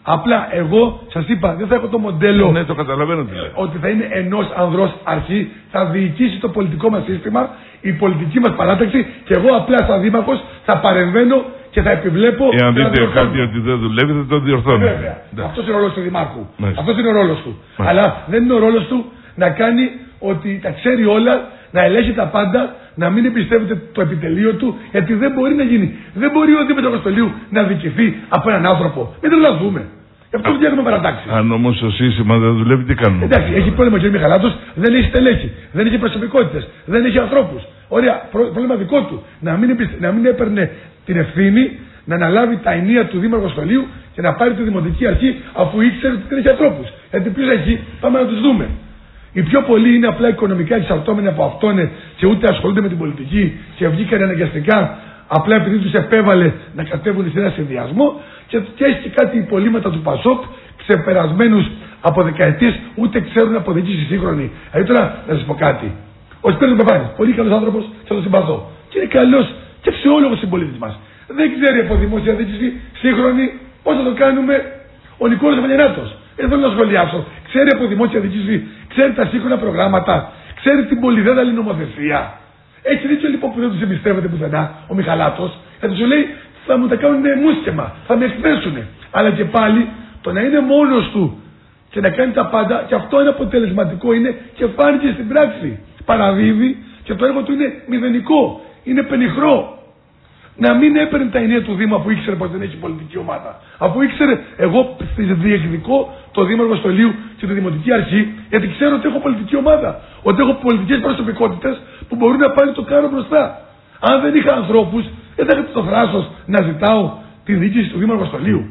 Απλά εγώ σας είπα, δεν θα έχω το μοντέλο. Ναι, το καταλαβαίνω. Ότι θα είναι ενός ανδρός αρχή, θα διοικήσει το πολιτικό μας σύστημα, η πολιτική μας παράταξη και εγώ απλά σαν δήμαρχος θα παρεμβαίνω και θα επιβλέπω. Εάν δείτε κάτι ότι δεν δουλεύει, θα το διορθώνει. Βέβαια. Αυτός είναι ο ρόλος του δημάρχου. Αυτός είναι ο ρόλος του. Αλλά δεν είναι ο ρόλος του να κάνει ότι τα ξέρει όλα, να ελέγχει τα πάντα, να μην εμπιστεύεται το επιτελείο του, γιατί δεν μπορεί να γίνει. Δεν μπορεί ο δήμαρχος Κοστολίου να δικηθεί από έναν άνθρωπο. Μην τρελαθούμε. Γι' αυτό φτιάχνουμε παρατάξει. Αν όμως το σύστημα δεν δουλεύει, τι κάνουμε? Εντάξει, έχει πρόβλημα ο κ. Μιχαλάτος, δεν έχει στελέχη, δεν έχει προσωπικότητες, δεν έχει ανθρώπους. Ωραία, πρόβλημα δικό του. Να μην έπαιρνε την ευθύνη να αναλάβει τα ενία του δήμαρχου Κοστολίου και να πάρει τη δημοτική αρχή αφού ήξερε ότι δεν έχει ανθρώπους. Γιατί ποιος έχει, πάμε να τους δούμε. Οι πιο πολλοί είναι απλά οικονομικά εξαρτώμενοι από αυτόν και ούτε ασχολούνται με την πολιτική και βγήκαν αναγκαστικά απλά επειδή τους επέβαλε να κατέβουν σε ένα συνδυασμό και έχει και κάτι υπολείμματα του Πασόκ ξεπερασμένους από δεκαετίες, ούτε ξέρουν να αποδικήσει σύγχρονη. Δηλαδή τώρα να σας πω κάτι. Ο Σπύρος Πεπάνης, πολύ καλός άνθρωπος και θα τον συμπαθώ. Και είναι καλός και αξιόλογος συμπολίτης μας. Δεν ξέρει από δημόσια διοίκηση σύγχρονη πώς θα το κάνουμε. Ο Νικόλας Βαλιανάτος. Δεν θέλω να σχολιάσω. Ξέρει από δημόσια διοίκηση, ξέρει τα σύγχρονα προγράμματα, ξέρει την πολυδέδαλη νομοθεσία. Έχει δίκιο λοιπόν που δεν του εμπιστεύεται πουθενά ο Μιχαλάτος, γιατί σου λέει θα μου τα κάνουν μουσκεμα, θα με εκθέσουν. Αλλά και πάλι το να είναι μόνος του και να κάνει τα πάντα, και αυτό είναι αποτελεσματικό, είναι και φάνηκε στην πράξη. Παραδίδει και το έργο του είναι μηδενικό, είναι πενιχρό. Να μην έπαιρνε τα ενία του Δήμα που ήξερε πως δεν έχει πολιτική ομάδα. Αφού ήξερε, εγώ διεκδικώ το Δήμαρχο Κοστολίου και τη Δημοτική Αρχή, γιατί ξέρω ότι έχω πολιτική ομάδα. Ότι έχω πολιτικές προσωπικότητες που μπορούν να πάνε το κάρο μπροστά. Αν δεν είχα ανθρώπους, δεν θα είχα το θράσος να ζητάω τη διοίκηση του Δήμαρχου Κοστολίου.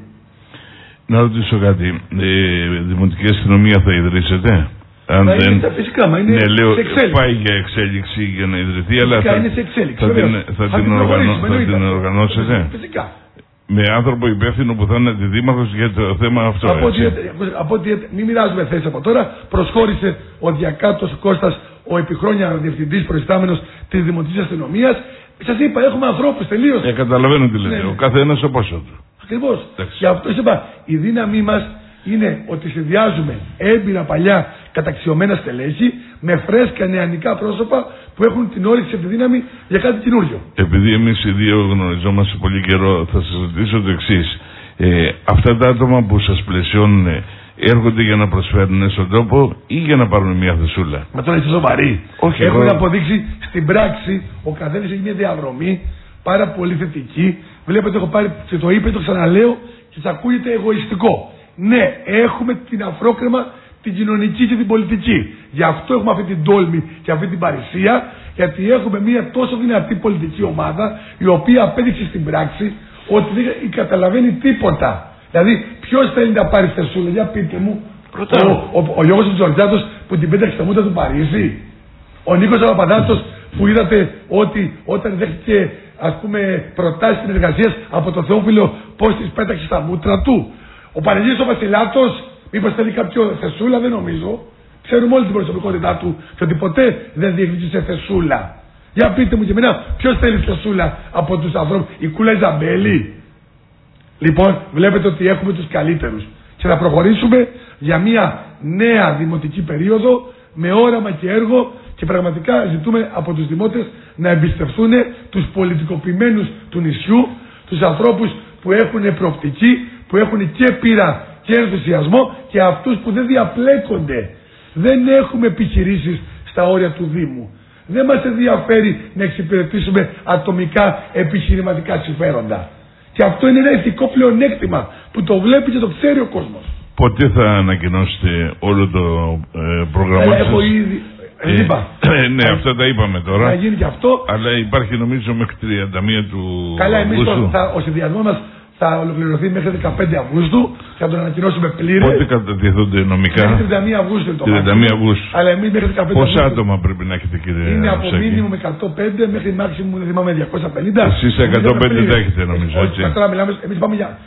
Να ρωτήσω κάτι. Δημοτική αστυνομία θα ιδρύσετε? Αν δεν... Φυσικά, μα είναι ναι, λέω, σε εξέλιξη. Πάει για εξέλιξη για να ιδρυθεί, αλλά είναι σε εξέλιξη, θα την οργανώσετε. Φυσικά. Με άνθρωπο υπεύθυνο που θα είναι αντιδήμαρχος για το θέμα αυτό. Από ότι μην μοιράζουμε θέσεις από τώρα, προσχώρησε ο Διακάτος Κώστας, ο επιχρόνια διευθυντής προϊστάμενος της Δημοτικής Αστυνομίας. Σας είπα, έχουμε ανθρώπους τελείως. Καταλαβαίνω τι λέτε. Ναι. Ο καθένας ο πόσο του. Ακριβώς. Και αυτό είπα, η δύναμή μας είναι ότι συνδυάζουμε έμπειρα παλιά καταξιωμένα στελέχη με φρέσκα νεανικά πρόσωπα που έχουν την όρεξη και τη δύναμη για κάτι καινούριο. Επειδή εμείς οι δύο γνωριζόμαστε πολύ καιρό, θα σας ρωτήσω το εξής. Αυτά τα άτομα που σας πλαισιώνουν έρχονται για να προσφέρουν στον τόπο ή για να πάρουν μια θεσούλα? Μα τώρα είστε σοβαροί. Όχι. Έχουν αποδείξει στην πράξη, ο καθένας έχει μια διαδρομή πάρα πολύ θετική. Βλέπετε, έχω πάρει και το είπε, το ξαναλέω και σας ακούγεται εγωιστικό. Ναι, έχουμε την αφρόκρεμα, την κοινωνική και την πολιτική. Γι' αυτό έχουμε αυτή την τόλμη και αυτή την παρησία, γιατί έχουμε μια τόσο δυνατή πολιτική ομάδα, η οποία απέδειξε στην πράξη ότι δεν καταλαβαίνει τίποτα. Δηλαδή, ποιος θέλει να πάρει θεσούλα, για πείτε μου, ο Γιώργος Τζορτζάτος που την πέταξε στα μούτρα του Παρίσι, ο Νίκος Παπαδάτος που είδατε ότι όταν δέχτηκε προτάσεις συνεργασίας από το Θεόφιλο, πώς τις πέταξε στα μούτρα του. Ο Παναγιώτης ο Βασιλάτος, μήπως θέλει κάποιο θεσούλα? Δεν νομίζω. Ξέρουμε όλη την προσωπικότητά του και ότι ποτέ δεν διεκδίκησε θεσούλα. Για πείτε μου και εμένα, ποιος θέλει θεσούλα από τους ανθρώπους? Η Κούλα Ιζαμπέλη? Λοιπόν, βλέπετε ότι έχουμε τους καλύτερους. Και θα προχωρήσουμε για μια νέα δημοτική περίοδο με όραμα και έργο και πραγματικά ζητούμε από τους δημότες να εμπιστευτούν τους πολιτικοποιημένους του νησιού, τους ανθρώπους που έχουν προοπτική, που έχουν και πείρα και ενθουσιασμό και αυτούς που δεν διαπλέκονται. Δεν έχουμε επιχειρήσεις στα όρια του Δήμου. Δεν μας ενδιαφέρει να εξυπηρετήσουμε ατομικά επιχειρηματικά συμφέροντα. Και αυτό είναι ένα ηθικό πλεονέκτημα που το βλέπει και το ξέρει ο κόσμος. Πότε θα ανακοινώσετε όλο το πρόγραμμα σας? Έχω ήδη... ναι, αυτά τα είπαμε τώρα. Να γίνει και αυτό. Αλλά υπάρχει νομίζω μέχρι 31 του Καλά, εμείς ο συνδυασμός μας θα ολοκληρωθεί μέχρι 15 Αυγούστου και θα τον ανακοινώσουμε πλήρες. Πότε κατατίθονται νομικά? Μέχρι 31 Αυγούστου είναι το 31 Αυγούστου. Αλλά εμείς μέχρι 15 Αυγούστου. Πόσα άτομα πρέπει να έχετε, κύριε? Είναι από μήνυμο με 105 μέχρι μάξιμου, δεν θυμάμαι, 250. Εσείς 105 θα έχετε νομίζω, έτσι? Τώρα μιλάμε, εμείς πάμε για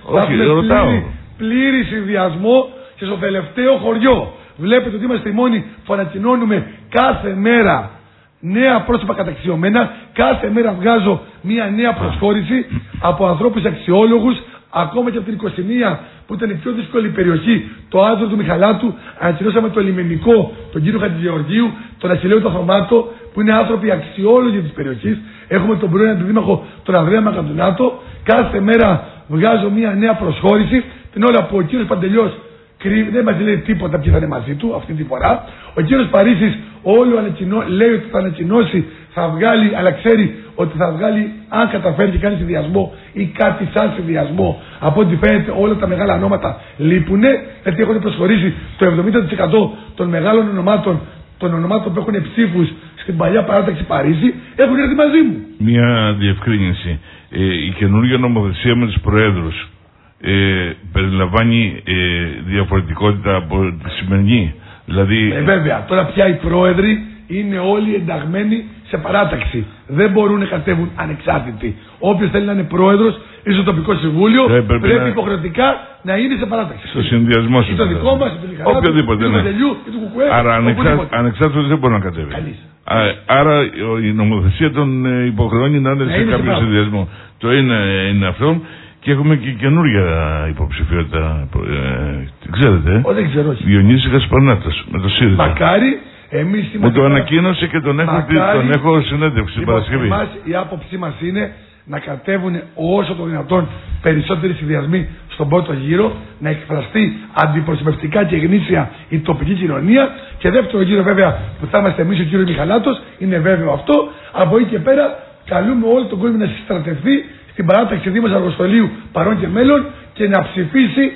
πλήρη συνδυασμό και στο τελευταίο χωριό. Βλέπετε ότι είμαστε οι μόνοι που ανακοινώνουμε κάθε μέρα νέα πρόσωπα καταξιωμένα. Κάθε μέρα βγάζω μια νέα προσχώρηση από ανθρώπους αξιόλογους, ακόμα και από την 21 που ήταν η πιο δύσκολη περιοχή, το άδρο του Μιχαλάτου, ανακοινώσαμε το λιμενικό, τον κύριο Χατζηγεωργίου, τον Αχιλλέο τον Θωμάτο, που είναι άνθρωποι αξιόλογοι της περιοχής. Έχουμε τον πρώην αντιδήμαρχο, τον Ανδρέα Μακαντουνάτο. Κάθε μέρα βγάζω μια νέα προσχώρηση, την ώρα που ο κύριος Παντελιός δεν μας λέει τίποτα ποιοι θα είναι μαζί του αυτή τη φορά. Ο κύριος Παρίσης λέει ότι θα ανακοινώσει, θα βγάλει, αλλά ξέρει ότι θα βγάλει, αν καταφέρει και κάνει συνδυασμό ή κάτι σαν συνδυασμό. Από ό,τι φαίνεται όλα τα μεγάλα ονόματα λείπουνε, γιατί έχουν προσχωρήσει το 70% των μεγάλων ονομάτων, των ονομάτων που έχουν ψήφους στην παλιά παράταξη Παρίσι, έχουν έρθει μαζί μου. Μια διευκρίνηση. Η καινούργια νομοθεσία με τους προέδρους περιλαμβάνει διαφορετικότητα από τη σημερινή. Δηλαδή... βέβαια, τώρα πια οι πρόεδροι είναι όλοι ενταγμένοι σε παράταξη. Δεν μπορούν να κατέβουν ανεξάρτητοι. Όποιος θέλει να είναι πρόεδρος ή στο τοπικό συμβούλιο πρέπει υποχρεωτικά να είναι σε παράταξη. Στο συνδυασμό σου. Ή το δικό μας, ή το Λιχαράτου, οποιοδήποτε, ή του Κοντελιού, ή του Κουκουέ. Άρα ανεξάρτητος δεν μπορεί να κατέβει. Άρα η νομοθεσία τον υποχρεώνει να είναι σε κάποιο συνδυασμό. Το είναι αυτό. Και έχουμε και καινούργια υποψηφιότητα. Ξέρετε, δεν ξέρω. Διονύση Γασπανάτος με το ΣΥΡΙΖΑ. Μακάρι, εμείς είμαστε. Μου το ανακοίνωσε και τον έχω συνέντευξη την Παρασκευή. Εμάς η άποψή μας είναι να κατέβουν όσο το δυνατόν περισσότεροι συνδυασμοί στον πρώτο γύρο, να εκφραστεί αντιπροσωπευτικά και γνήσια η τοπική κοινωνία. Και δεύτερο γύρο, βέβαια, που θα είμαστε εμείς ο κύριος Μιχαλάτος, είναι βέβαιο αυτό. Από εκεί και πέρα, καλούμε όλο τον κόσμο να συστρατευτεί στην παράταξη Δήμος Αργοστολίου παρόν και μέλλον και να ψηφίσει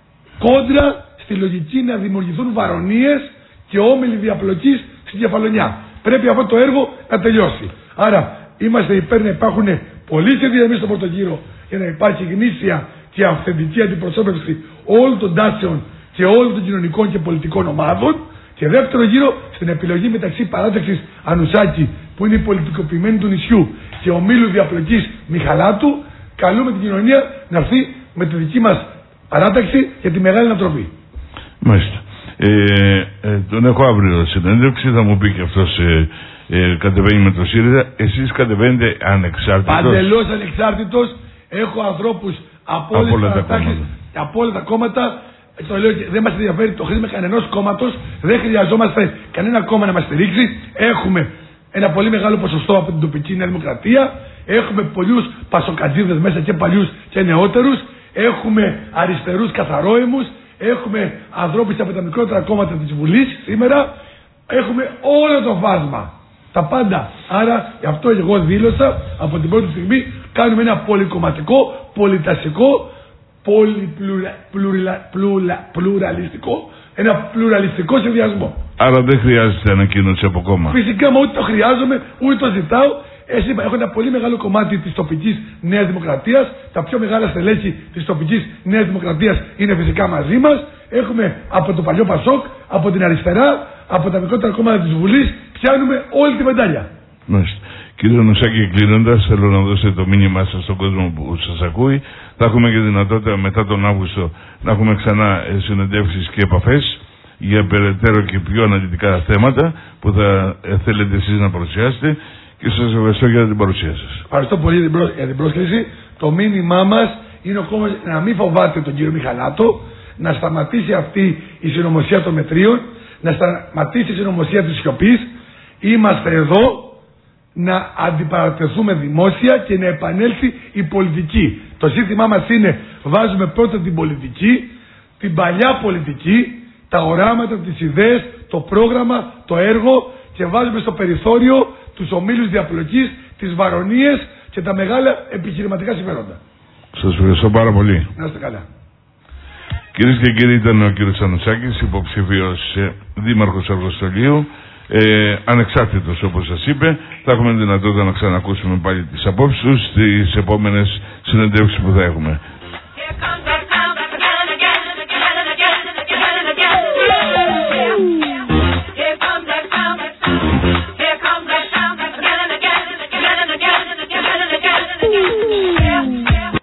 κόντρα στη λογική να δημιουργηθούν βαρονίες και όμιλοι διαπλοκής στην Κεφαλονιά. Πρέπει αυτό το έργο να τελειώσει. Άρα είμαστε υπέρ να υπάρχουν πολλοί συνδυασμοί στον πρώτο γύρο για να υπάρχει γνήσια και αυθεντική αντιπροσώπευση όλων των τάσεων και όλων των κοινωνικών και πολιτικών ομάδων. Και δεύτερο γύρο στην επιλογή μεταξύ παράταξης Ανουσάκη, που είναι η πολιτικοποιημένη του νησιού, και ομίλου διαπλοκής Μιχαλάτου, καλούμε την κοινωνία να έρθει με τη δική μας παράταξη για τη μεγάλη ανατροπή. Μάλιστα. Τον έχω αύριο συνέντευξη, θα μου πει και αυτός κατεβαίνει με το ΣΥΡΙΖΑ. Εσείς κατεβαίνετε ανεξάρτητος? Παντελώς ανεξάρτητος. Έχω ανθρώπους από όλες τις παρατάξεις, από όλα τα κόμματα. Το λέω και δεν μας ενδιαφέρει το χρήμα κανενός κόμματος. Δεν χρειαζόμαστε κανένα κόμμα να μας στηρίξει. Έχουμε ένα πολύ μεγάλο ποσοστό από την τοπική Νέα Δημοκρατία. Έχουμε πολλούς πασοκατζίδες μέσα, και παλιούς και νεότερους. Έχουμε αριστερούς καθαρόαιμους. Έχουμε ανθρώπους από τα μικρότερα κόμματα της Βουλής σήμερα. Έχουμε όλο το φάσμα. Τα πάντα. Άρα, γι' αυτό εγώ δήλωσα από την πρώτη στιγμή, κάνουμε ένα πολυκομματικό, πολυτασικό, πλουραλιστικό, ένα πλουραλιστικό συνδυασμό. Άρα δεν χρειάζεται ανακοίνωση από κόμμα? Φυσικά, μα ούτε το χρειάζομαι, ούτε το ζητάω. Έχω ένα πολύ μεγάλο κομμάτι της τοπικής Νέας Δημοκρατίας. Τα πιο μεγάλα στελέχη της τοπικής Νέας Δημοκρατίας είναι φυσικά μαζί μας. Έχουμε από το παλιό Πασόκ, από την αριστερά, από τα μικρότερα κόμματα της Βουλής. Πιάνουμε όλη τη μετάλλια. Μάλιστα. Κύριε Νουσάκη, κλείνοντας, θέλω να δώσετε το μήνυμά σας στον κόσμο που σας ακούει. Θα έχουμε και δυνατότητα μετά τον Αύγουστο να έχουμε ξανά συνεντεύξεις και επαφές για περαιτέρω και πιο αναλυτικά θέματα που θα θέλετε εσείς να παρουσιάσετε. Και σας ευχαριστώ για την παρουσία σας. Ευχαριστώ πολύ για την πρόσκληση. Το μήνυμά μας είναι ο κόμμα να μην φοβάται τον κύριο Μιχαλάτο, να σταματήσει αυτή η συνωμοσία των μετρίων, να σταματήσει η συνωμοσία της σιωπής. Είμαστε εδώ να αντιπαρατεθούμε δημόσια και να επανέλθει η πολιτική. Το σύνθημά μας είναι: βάζουμε πρώτα την πολιτική, την παλιά πολιτική, τα οράματα, τις ιδέες, το πρόγραμμα, το έργο, και βάζουμε στο περιθώριο τους ομίλους διαπλοκής, τις βαρονίες και τα μεγάλα επιχειρηματικά συμφέροντα. Σας ευχαριστώ πάρα πολύ. Να είστε καλά. Κυρίες και κύριοι, ήταν ο κύριος Ανουσάκης, υποψήφιος δήμαρχος Αργοστολίου, ανεξάρτητος όπως σας είπε. Θα έχουμε δυνατότητα να ξανακούσουμε πάλι τις απόψεις τους στις επόμενες συνεντεύξεις που θα έχουμε.